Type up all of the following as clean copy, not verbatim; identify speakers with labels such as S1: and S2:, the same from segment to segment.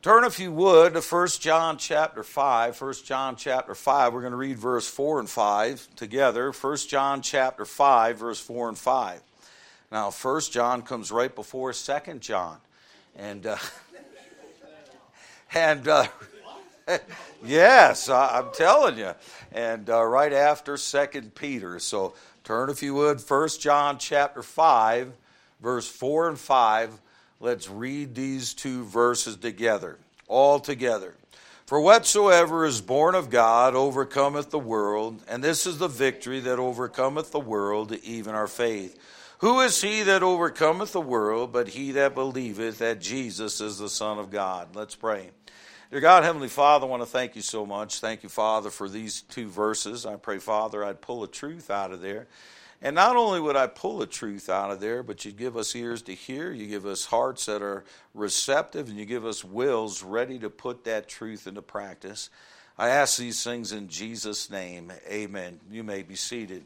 S1: Turn, if you would, to 1 John chapter 5. 1 John chapter 5, we're going to read verse 4 and 5 together. 1 John chapter 5, verse 4 and 5. Now, 1 John comes right before 2 John. And, yes, I'm telling you. And right after 2 Peter. So turn, if you would, 1 John chapter 5, verse 4 and 5. Let's read these two verses together, all together. For whatsoever is born of God overcometh the world, and this is the victory that overcometh the world, even our faith. Who is he that overcometh the world, but he that believeth that Jesus is the Son of God? Let's pray. Dear God, Heavenly Father, I want to thank you so much. Thank you, Father, for these two verses. I pray, Father, I'd pull a truth out of there. And not only would I pull a truth out of there, but you'd give us ears to hear, you give us hearts that are receptive, and you give us wills ready to put that truth into practice. I ask these things in Jesus' name. Amen. You may be seated.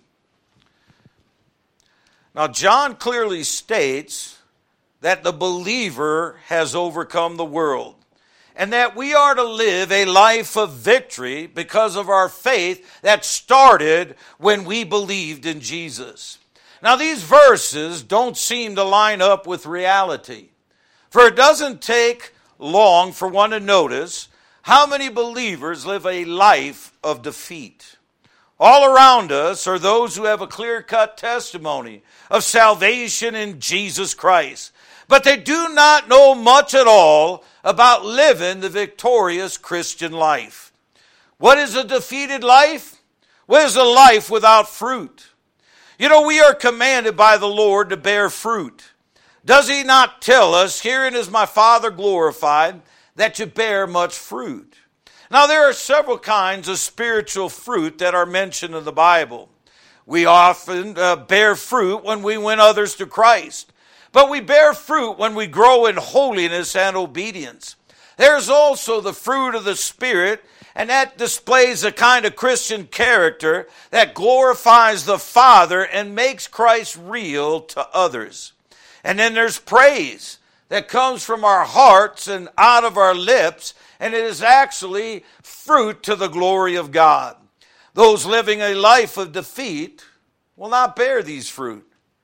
S1: Now, John clearly states that the believer has overcome the world, and that we are to live a life of victory because of our faith that started when we believed in Jesus. Now, these verses don't seem to line up with reality, for it doesn't take long for one to notice how many believers live a life of defeat. All around us are those who have a clear-cut testimony of salvation in Jesus Christ, but they do not know much at all about living the victorious Christian life. What is a defeated life? What is a life without fruit? You know, we are commanded by the Lord to bear fruit. Does he not tell us, herein is my Father glorified, that you bear much fruit? Now, there are several kinds of spiritual fruit that are mentioned in the Bible. We often bear fruit when we win others to Christ. But we bear fruit when we grow in holiness and obedience. There's also the fruit of the Spirit, and that displays a kind of Christian character that glorifies the Father and makes Christ real to others. And then there's praise that comes from our hearts and out of our lips, and it is actually fruit to the glory of God. Those living a life of defeat will not bear these fruit,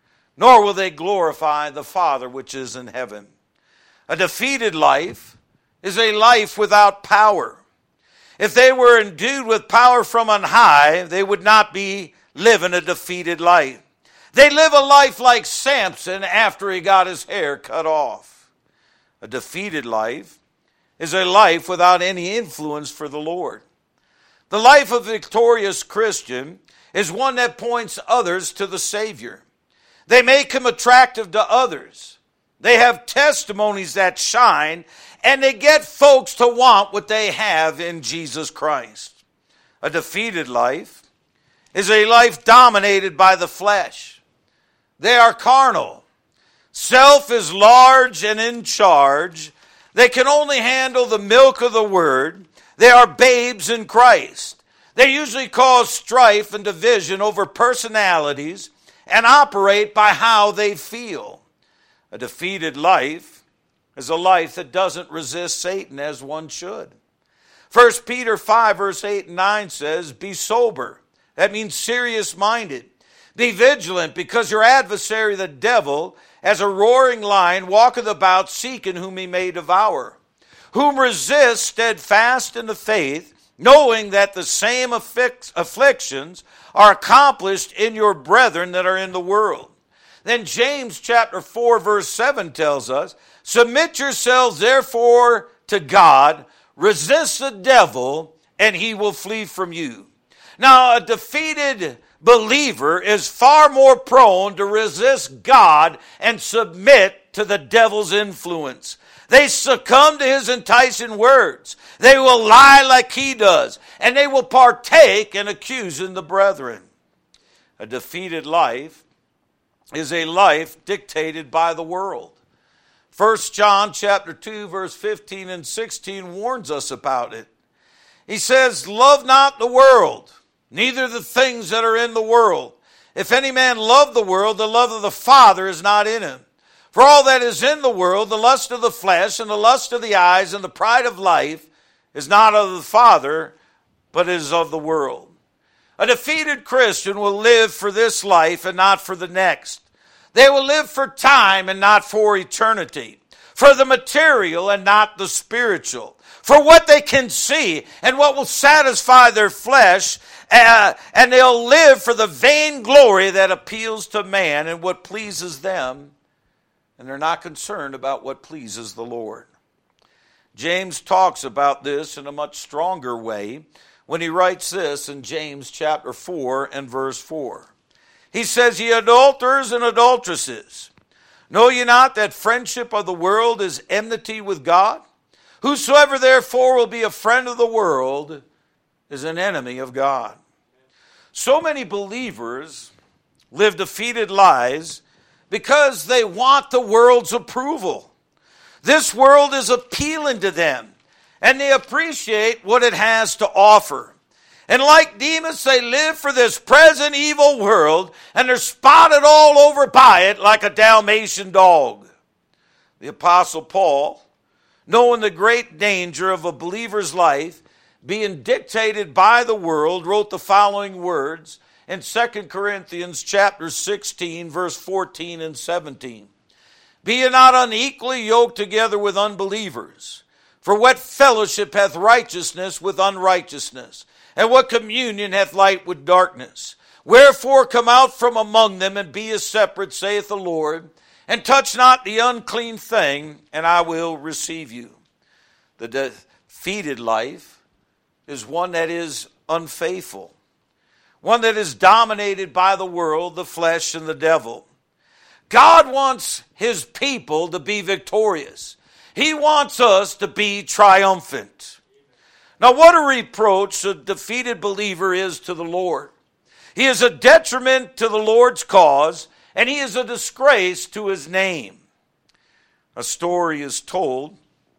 S1: nor will they glorify the Father which is in heaven. A defeated life is a life without power. If they were endued with power from on high, they would not be living a defeated life. They live a life like Samson after he got his hair cut off. A defeated life is a life without any influence for the Lord. The life of a victorious Christian is one that points others to the Savior. They make him attractive to others. They have testimonies that shine, and they get folks to want what they have in Jesus Christ. A defeated life is a life dominated by the flesh. They are carnal. Self is large and in charge. They can only handle the milk of the word. They are babes in Christ. They usually cause strife and division over personalities and operate by how they feel. A defeated life is a life that doesn't resist Satan as one should. 1 Peter 5 verse 8 and 9 says, be sober. That means serious-minded. Be vigilant, because your adversary the devil, as a roaring lion, walketh about seeking whom he may devour. Whom resist steadfast in the faith, knowing that the same afflictions are accomplished in your brethren that are in the world. Then James chapter 4 verse 7 tells us, submit yourselves therefore to God, resist the devil, and he will flee from you. Now, a defeated believer is far more prone to resist God and submit to the devil's influence. They succumb to his enticing words. They will lie like he does, and they will partake in accusing the brethren. A defeated life is a life dictated by the world. 1 John chapter 2 verse 15 and 16 warns us about it. He says, love not the world, neither the things that are in the world. If any man love the world, the love of the Father is not in him. For all that is in the world, the lust of the flesh and the lust of the eyes and the pride of life is not of the Father, but is of the world. A defeated Christian will live for this life and not for the next. They will live for time and not for eternity, for the material and not the spiritual, for what they can see and what will satisfy their flesh, and they'll live for the vain glory that appeals to man and what pleases them, and they're not concerned about what pleases the Lord. James talks about this in a much stronger way when he writes this in James chapter 4 and verse 4. He says, "Ye adulterers and adulteresses, know ye not that friendship of the world is enmity with God? Whosoever therefore will be a friend of the world is an enemy of God." So many believers live defeated lives because they want the world's approval. This world is appealing to them, and they appreciate what it has to offer. And like Demas, they live for this present evil world, and they're spotted all over by it like a Dalmatian dog. The Apostle Paul, knowing the great danger of a believer's life being dictated by the world, wrote the following words in 2 Corinthians chapter 16, verse 14 and 17. "Be ye not unequally yoked together with unbelievers. For what fellowship hath righteousness with unrighteousness? And what communion hath light with darkness? Wherefore come out from among them, and be ye separate, saith the Lord, and touch not the unclean thing, and I will receive you." The defeated life is one that is unfaithful, one that is dominated by the world, the flesh, and the devil. God wants his people to be victorious. He wants us to be triumphant. Now, what a reproach a defeated believer is to the Lord. He is a detriment to the Lord's cause, and he is a disgrace to his name. A story is told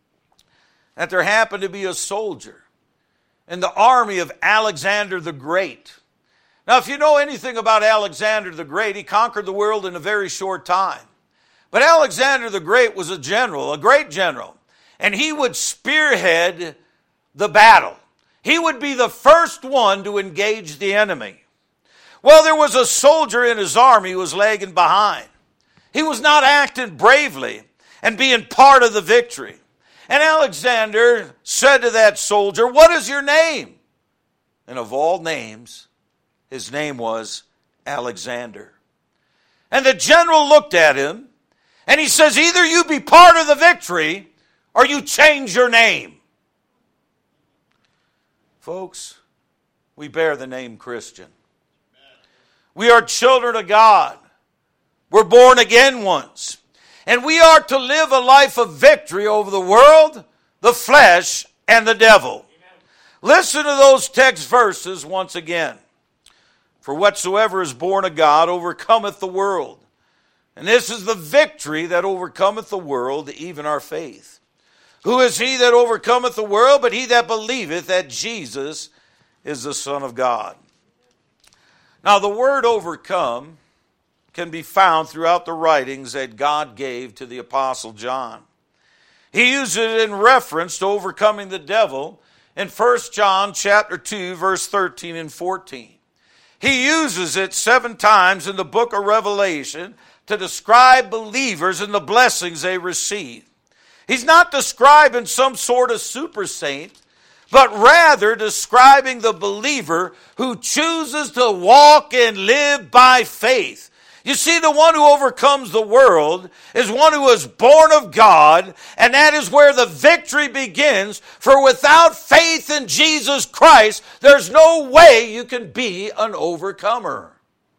S1: that there happened to be a soldier in the army of Alexander the Great. Now, if you know anything about Alexander the Great, he conquered the world in a very short time. But Alexander the Great was a general, a great general, and he would spearhead the battle. He would be the first one to engage the enemy. Well, there was a soldier in his army who was lagging behind. He was not acting bravely and being part of the victory. And Alexander said to that soldier, "What is your name?" And of all names, his name was Alexander. And the general looked at him, and he says, "Either you be part of the victory, or you change your name." Folks, we bear the name Christian. We are children of God. We're born again once. And we are to live a life of victory over the world, the flesh, and the devil. Listen to those text verses once again. "For whatsoever is born of God overcometh the world. And this is the victory that overcometh the world, even our faith. Who is he that overcometh the world, but he that believeth that Jesus is the Son of God?" Now, the word overcome can be found throughout the writings that God gave to the Apostle John. He uses it in reference to overcoming the devil in 1 John chapter 2, verse 13 and 14. He uses it 7 times in the book of Revelation to describe believers and the blessings they receive. He's not describing some sort of super saint, but rather describing the believer who chooses to walk and live by faith. You see, the one who overcomes the world is one who is born of God, and that is where the victory begins. For without faith in Jesus Christ, there's no way you can be an overcomer.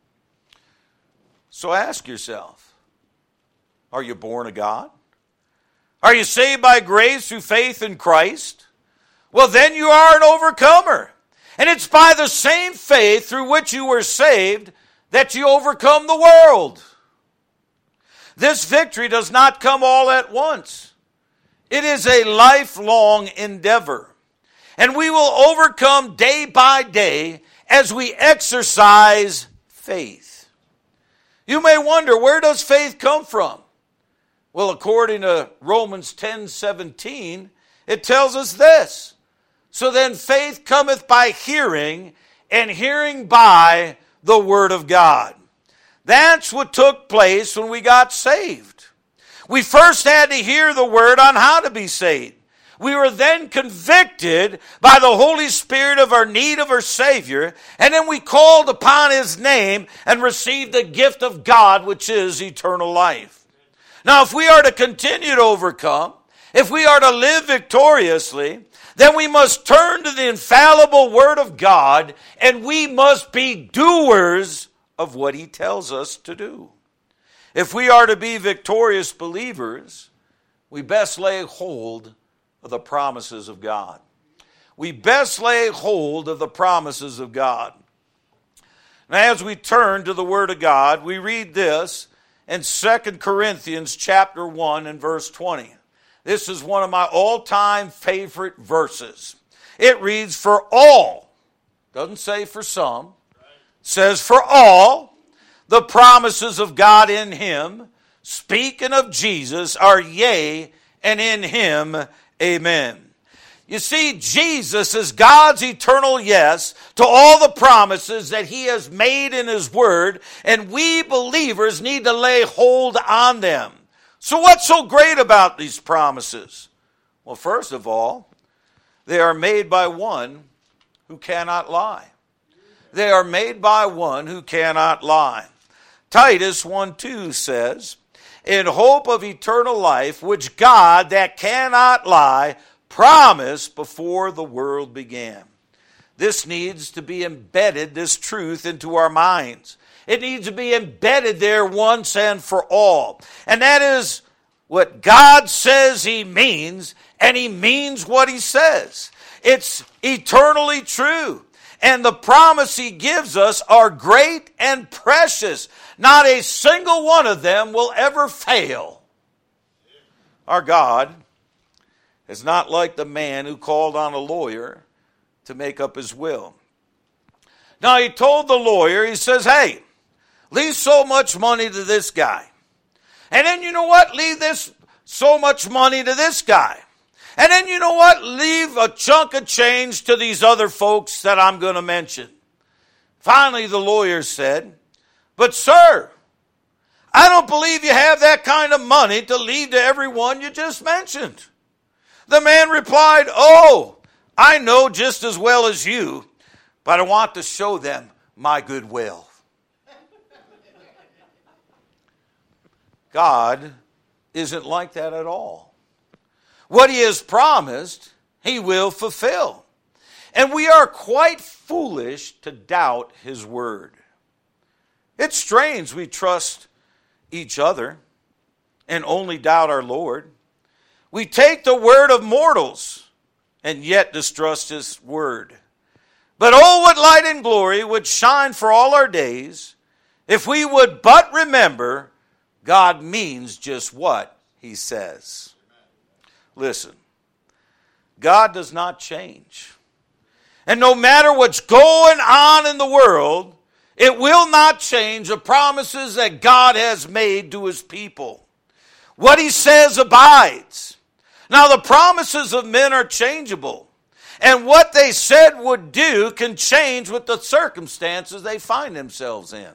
S1: So ask yourself, are you born of God? Are you saved by grace through faith in Christ? Well, then you are an overcomer. And it's by the same faith through which you were saved that you overcome the world. This victory does not come all at once. It is a lifelong endeavor. And we will overcome day by day as we exercise faith. You may wonder, where does faith come from? Well, according to Romans 10:17, it tells us this. So then faith cometh by hearing, and hearing by the word of God. That's what took place when we got saved. We first had to hear the word on how to be saved. We were then convicted by the Holy Spirit of our need of our Savior, and then we called upon His name and received the gift of God, which is eternal life. Now, if we are to continue to overcome, if we are to live victoriously, then we must turn to the infallible Word of God, and we must be doers of what He tells us to do. If we are to be victorious believers, we best lay hold of the promises of God. We best lay hold of the promises of God. Now, as we turn to the Word of God, we read this in 2 Corinthians chapter 1 and verse 20. This is one of my all-time favorite verses. It reads, for all, doesn't say for some, says for all, the promises of God in Him, speaking of Jesus, are yea, and in Him, amen. You see, Jesus is God's eternal yes to all the promises that He has made in His Word, and we believers need to lay hold on them. So what's so great about these promises? Well, first of all, they are made by one who cannot lie. They are made by one who cannot lie. Titus 1:2 says, in hope of eternal life, which God that cannot lie promised before the world began. This needs to be embedded, this truth, into our minds. It needs to be embedded there once and for all. And that is what God says He means, and He means what He says. It's eternally true. And the promise He gives us are great and precious. Not a single one of them will ever fail. Our God is not like the man who called on a lawyer to make up his will. Now, he told the lawyer, he says, hey, leave so much money to this guy. And then you know what? Leave this so much money to this guy. And then you know what? Leave a chunk of change to these other folks that I'm going to mention. Finally, the lawyer said, but sir, I don't believe you have that kind of money to leave to everyone you just mentioned. The man replied, oh, I know just as well as you, but I want to show them my goodwill. God isn't like that at all. What He has promised, He will fulfill. And we are quite foolish to doubt His word. It's strange we trust each other and only doubt our Lord. We take the word of mortals and yet distrust His word. But oh, what light and glory would shine for all our days if we would but remember God means just what He says. Listen, God does not change. And no matter what's going on in the world, it will not change the promises that God has made to His people. What He says abides. Now, the promises of men are changeable. And what they said would do can change with the circumstances they find themselves in.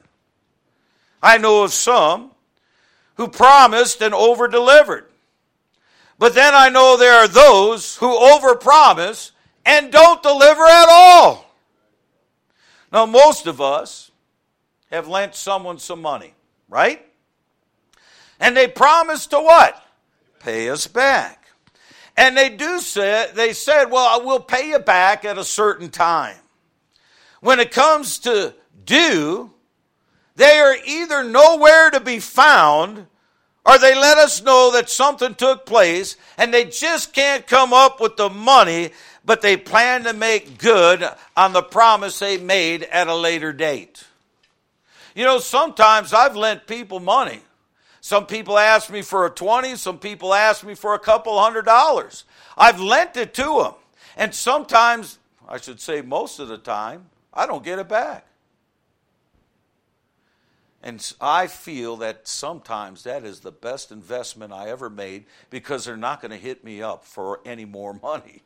S1: I know of some who promised and over-delivered. But then I know there are those who overpromise and don't deliver at all. Now, most of us have lent someone some money, right? And they promise to what? Pay us back. And they said, well, I will pay you back at a certain time. When it comes to due, they are either nowhere to be found, or they let us know that something took place, and they just can't come up with the money, but they plan to make good on the promise they made at a later date. You know, sometimes I've lent people money. Some people ask me for a 20, some people ask me for a couple $100. I've lent it to them. And sometimes, I should say most of the time, I don't get it back. And I feel that sometimes that is the best investment I ever made because they're not going to hit me up for any more money.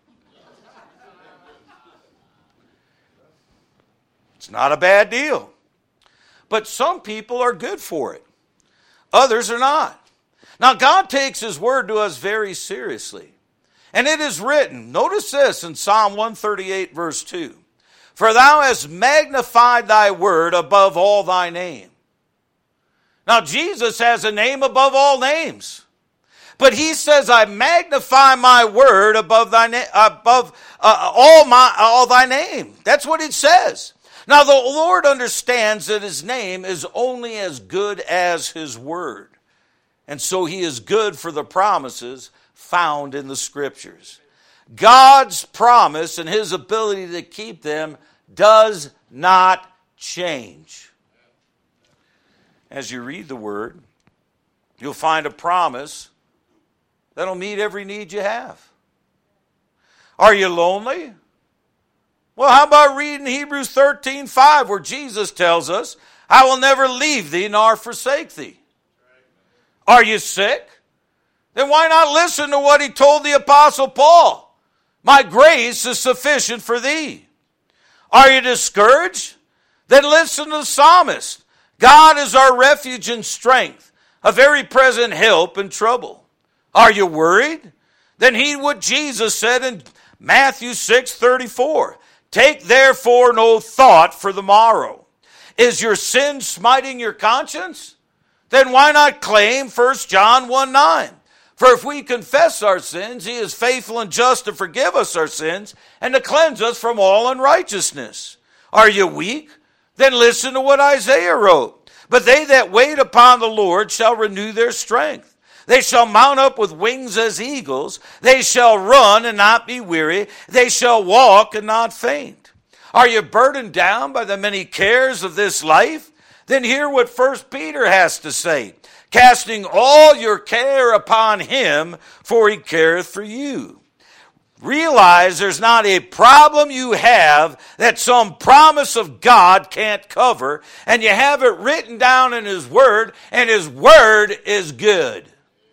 S1: It's not a bad deal. But some people are good for it. Others are not. Now, God takes His word to us very seriously. And it is written, notice this in Psalm 138, verse 2. For thou hast magnified thy word above all thy name. Now, Jesus has a name above all names. But He says, I magnify my word above all thy name. That's what it says. Now, the Lord understands that His name is only as good as His word. And so He is good for the promises found in the Scriptures. God's promise and His ability to keep them does not change. As you read the Word, you'll find a promise that'll meet every need you have. Are you lonely? Well, how about reading Hebrews 13:5, where Jesus tells us, I will never leave thee nor forsake thee. Are you sick? Then why not listen to what he told the Apostle Paul? My grace is sufficient for thee. Are you discouraged? Then listen to the psalmist. God is our refuge and strength, a very present help in trouble. Are you worried? Then heed what Jesus said in Matthew 6:34. Take therefore no thought for the morrow. Is your sin smiting your conscience? Then why not claim 1 John 1:9? For if we confess our sins, He is faithful and just to forgive us our sins and to cleanse us from all unrighteousness. Are you weak? Then listen to what Isaiah wrote. But they that wait upon the Lord shall renew their strength. They shall mount up with wings as eagles. They shall run and not be weary. They shall walk and not faint. Are you burdened down by the many cares of this life? Then hear what 1 Peter has to say. Casting all your care upon Him, for He careth for you. Realize there's not a problem you have that some promise of God can't cover, and you have it written down in His Word, and His Word is good.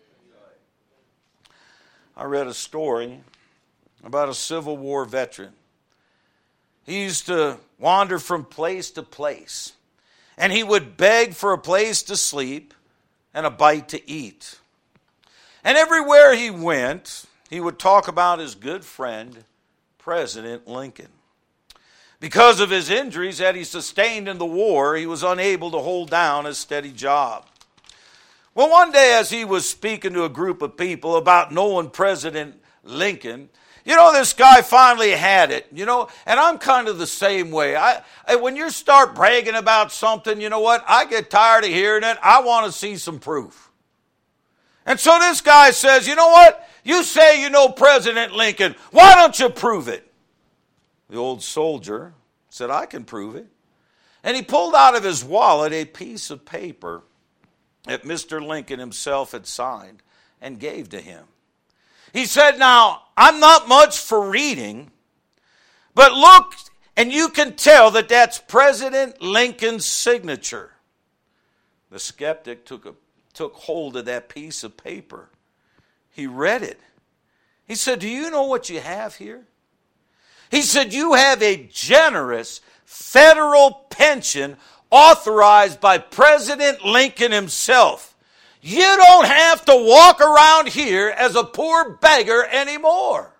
S1: I read a story about a Civil War veteran. He used to wander from place to place, and he would beg for a place to sleep and a bite to eat. And everywhere he went, he would talk about his good friend, President Lincoln. Because of his injuries that he sustained in the war, he was unable to hold down a steady job. Well, one day as he was speaking to a group of people about knowing President Lincoln, this guy finally had it, and I'm kind of the same way. When you start bragging about something, you know what? I get tired of hearing it. I want to see some proof. And so this guy says, you know what? You say you know President Lincoln. Why don't you prove it? The old soldier said, I can prove it. And he pulled out of his wallet a piece of paper that Mr. Lincoln himself had signed and gave to him. He said, now, I'm not much for reading, but look, and you can tell that that's President Lincoln's signature. The skeptic took hold of that piece of paper. He read it. He said, do you know what you have here? He said, you have a generous federal pension authorized by President Lincoln himself. You don't have to walk around here as a poor beggar anymore.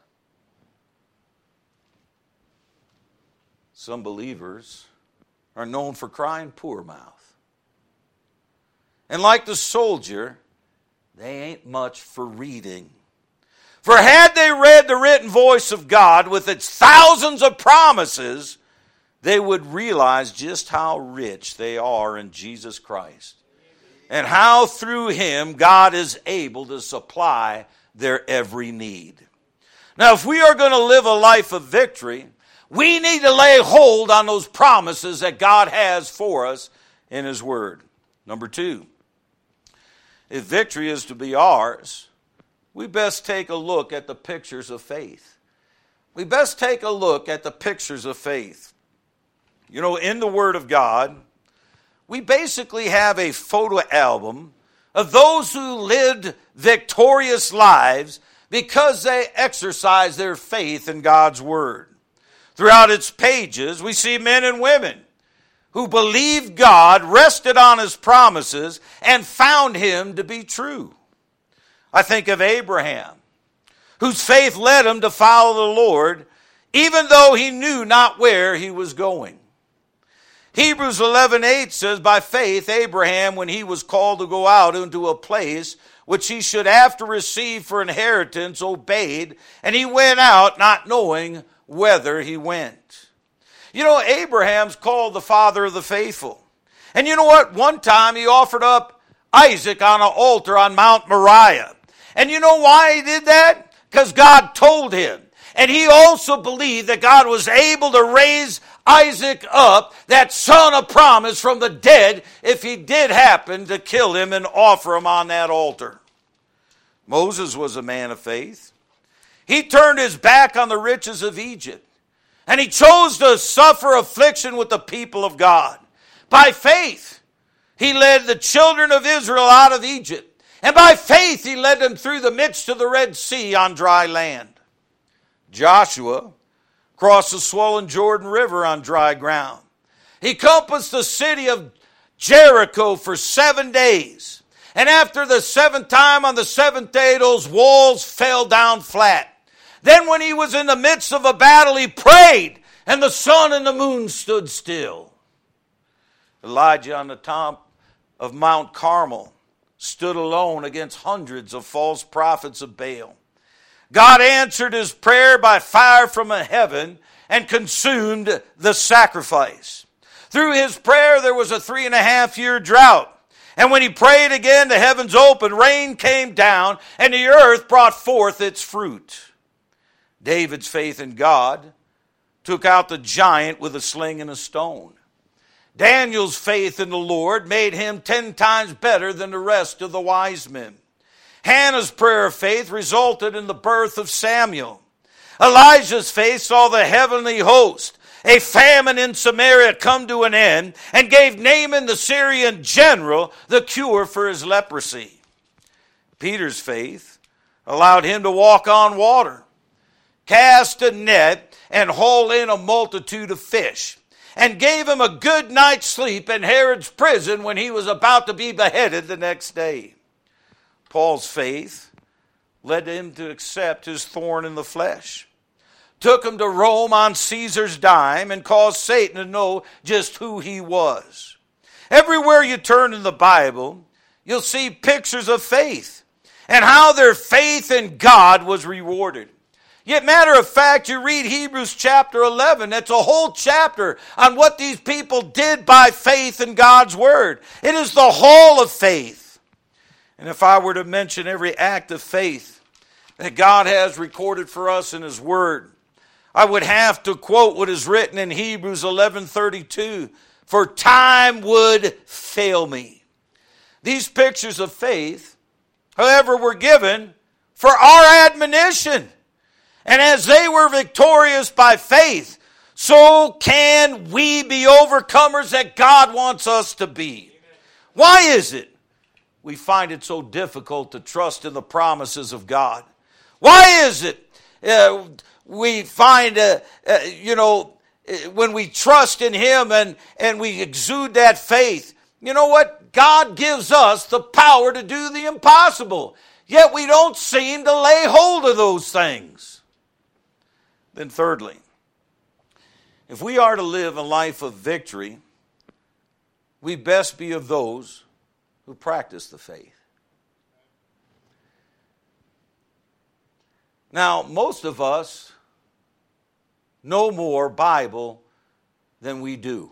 S1: Some believers are known for crying poor mouth. And like the soldier, they ain't much for reading. For had they read the written voice of God with its thousands of promises, they would realize just how rich they are in Jesus Christ. And how through Him God is able to supply their every need. Now, if we are going to live a life of victory, we need to lay hold on those promises that God has for us in His Word. Number 2, if victory is to be ours, we best take a look at the pictures of faith. We best take a look at the pictures of faith. In the Word of God, we basically have a photo album of those who lived victorious lives because they exercised their faith in God's Word. Throughout its pages, we see men and women who believed God, rested on His promises, and found Him to be true. I think of Abraham, whose faith led him to follow the Lord, even though he knew not where he was going. Hebrews 11:8 says, by faith Abraham, when he was called to go out into a place which he should after receive for inheritance, obeyed, and he went out not knowing whither he went. You know, Abraham's called the father of the faithful. And you know what? One time he offered up Isaac on an altar on Mount Moriah. And you know why he did that? Because God told him. And he also believed that God was able to raise Isaac up, that son of promise, from the dead, if he did happen to kill him and offer him on that altar. Moses was a man of faith. He turned his back on the riches of Egypt, and he chose to suffer affliction with the people of God. By faith, he led the children of Israel out of Egypt, and by faith he led them through the midst of the Red Sea on dry land. Joshua crossed the swollen Jordan River on dry ground. He compassed the city of Jericho for 7 days. And after the seventh time, on the seventh day, those walls fell down flat. Then when he was in the midst of a battle, he prayed, and the sun and the moon stood still. Elijah on the top of Mount Carmel stood alone against hundreds of false prophets of Baal. God answered his prayer by fire from heaven and consumed the sacrifice. Through his prayer, there was a 3.5-year drought. And when he prayed again, the heavens opened, rain came down, and the earth brought forth its fruit. David's faith in God took out the giant with a sling and a stone. Daniel's faith in the Lord made him 10 times better than the rest of the wise men. Hannah's prayer of faith resulted in the birth of Samuel. Elijah's faith saw the heavenly host, a famine in Samaria, come to an end, and gave Naaman the Syrian general the cure for his leprosy. Peter's faith allowed him to walk on water, cast a net, and haul in a multitude of fish, and gave him a good night's sleep in Herod's prison when he was about to be beheaded the next day. Paul's faith led him to accept his thorn in the flesh, took him to Rome on Caesar's dime, and caused Satan to know just who he was. Everywhere you turn in the Bible, you'll see pictures of faith and how their faith in God was rewarded. Yet, matter of fact, you read Hebrews chapter 11, it's a whole chapter on what these people did by faith in God's word. It is the whole of faith. And if I were to mention every act of faith that God has recorded for us in His Word, I would have to quote what is written in Hebrews 11:32, for time would fail me. These pictures of faith, however, were given for our admonition. And as they were victorious by faith, so can we be overcomers that God wants us to be. Why is it we find it so difficult to trust in the promises of God? Why is it we find, when we trust in Him and we exude that faith, you know what? God gives us the power to do the impossible. Yet we don't seem to lay hold of those things. Then thirdly, if we are to live a life of victory, we best be of those who practice the faith. Now, most of us know more Bible than we do.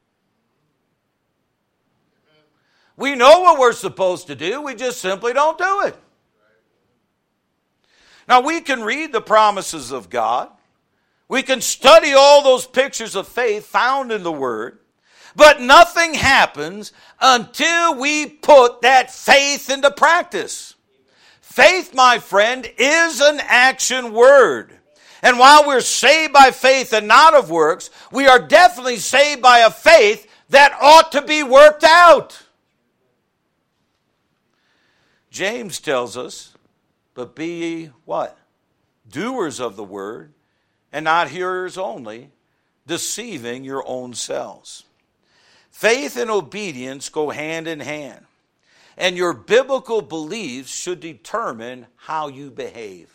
S1: We know what we're supposed to do, we just simply don't do it. Now, we can read the promises of God. We can study all those pictures of faith found in the Word. But nothing happens until we put that faith into practice. Faith, my friend, is an action word. And while we're saved by faith and not of works, we are definitely saved by a faith that ought to be worked out. James tells us, but be ye what? Doers of the word, and not hearers only, deceiving your own selves. Faith and obedience go hand in hand, and your biblical beliefs should determine how you behave.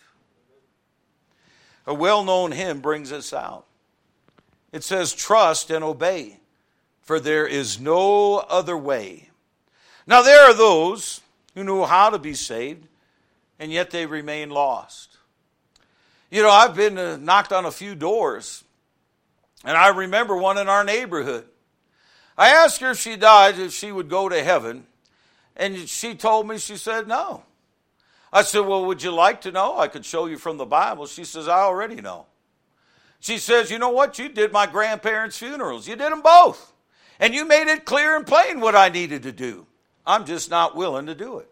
S1: A well-known hymn brings us out. It says, trust and obey, for there is no other way. Now there are those who know how to be saved, and yet they remain lost. You know, I've been knocked on a few doors, and I remember one in our neighborhood. I asked her if she died, if she would go to heaven, and she told me, she said, no. I said, well, would you like to know? I could show you from the Bible. She says, I already know. She says, you know what? You did my grandparents' funerals. You did them both. And you made it clear and plain what I needed to do. I'm just not willing to do it.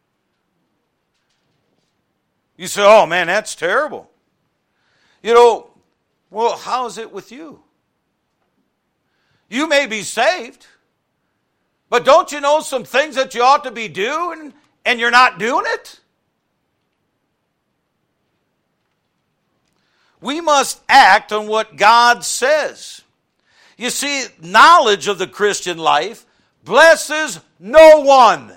S1: You say, oh man, that's terrible. You know, well, how is it with you? You may be saved, but don't you know some things that you ought to be doing and you're not doing it? We must act on what God says. You see, knowledge of the Christian life blesses no one.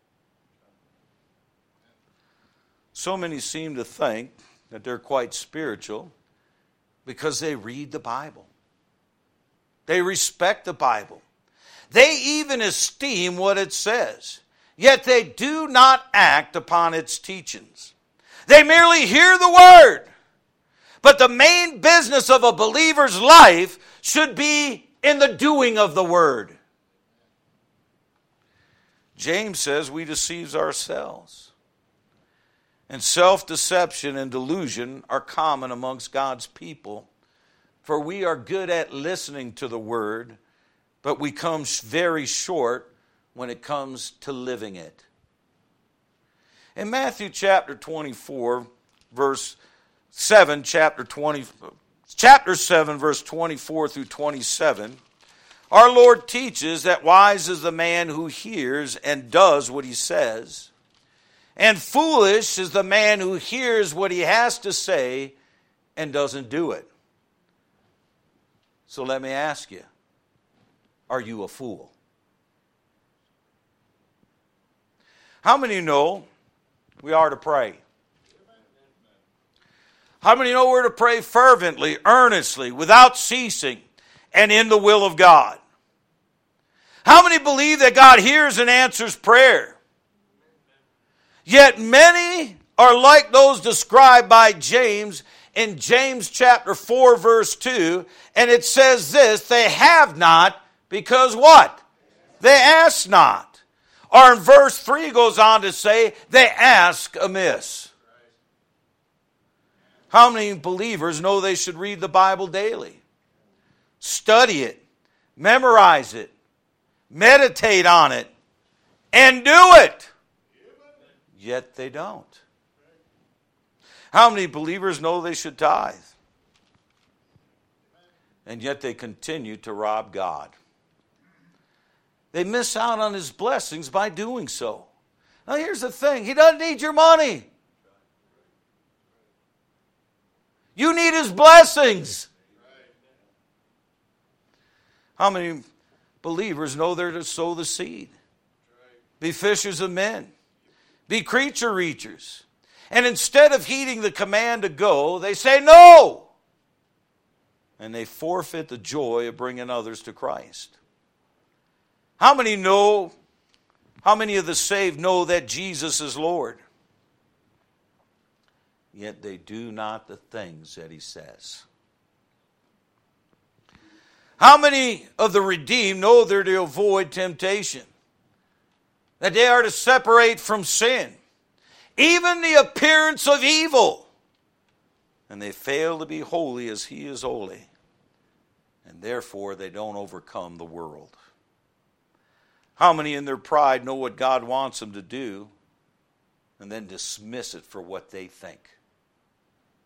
S1: So many seem to think that they're quite spiritual because they read the Bible. They respect the Bible. They even esteem what it says, yet they do not act upon its teachings. They merely hear the word. But the main business of a believer's life should be in the doing of the word. James says we deceive ourselves. And self-deception and delusion are common amongst God's people. For we are good at listening to the word, but we come very short when it comes to living it. In Matthew chapter 24, verse 7, chapter 7, verse 24 through 27, our Lord teaches that wise is the man who hears and does what he says, and foolish is the man who hears what he has to say and doesn't do it. So let me ask you, are you a fool? How many know we are to pray? How many know we're to pray fervently, earnestly, without ceasing, and in the will of God? How many believe that God hears and answers prayer? Yet many are like those described by James in James chapter 4, verse 2, and it says this, they have not because what? They ask not. Or in verse 3 goes on to say, they ask amiss. How many believers know they should read the Bible daily? Study it, memorize it, meditate on it, and do it. Yet they don't. How many believers know they should tithe? And yet they continue to rob God. They miss out on His blessings by doing so. Now here's the thing. He doesn't need your money. You need His blessings. How many believers know they're to sow the seed? Be fishers of men. Be creature reachers. And instead of heeding the command to go, they say no. And they forfeit the joy of bringing others to Christ. How many of the saved know that Jesus is Lord? Yet they do not the things that He says. How many of the redeemed know they're to avoid temptation? That they are to separate from sin, even the appearance of evil. And they fail to be holy as He is holy. And therefore they don't overcome the world. How many in their pride know what God wants them to do and then dismiss it for what they think?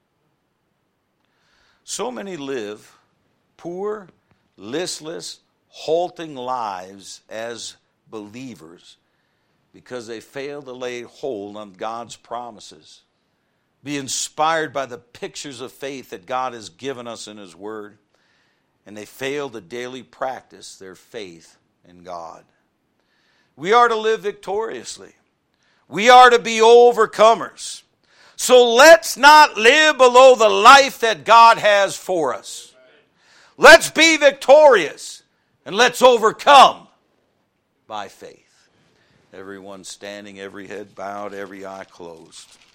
S1: So many live poor, listless, halting lives as believers because they fail to lay hold on God's promises, be inspired by the pictures of faith that God has given us in His Word, and they fail to daily practice their faith in God. We are to live victoriously. We are to be overcomers. So let's not live below the life that God has for us. Let's be victorious and let's overcome by faith. Everyone standing, every head bowed, every eye closed.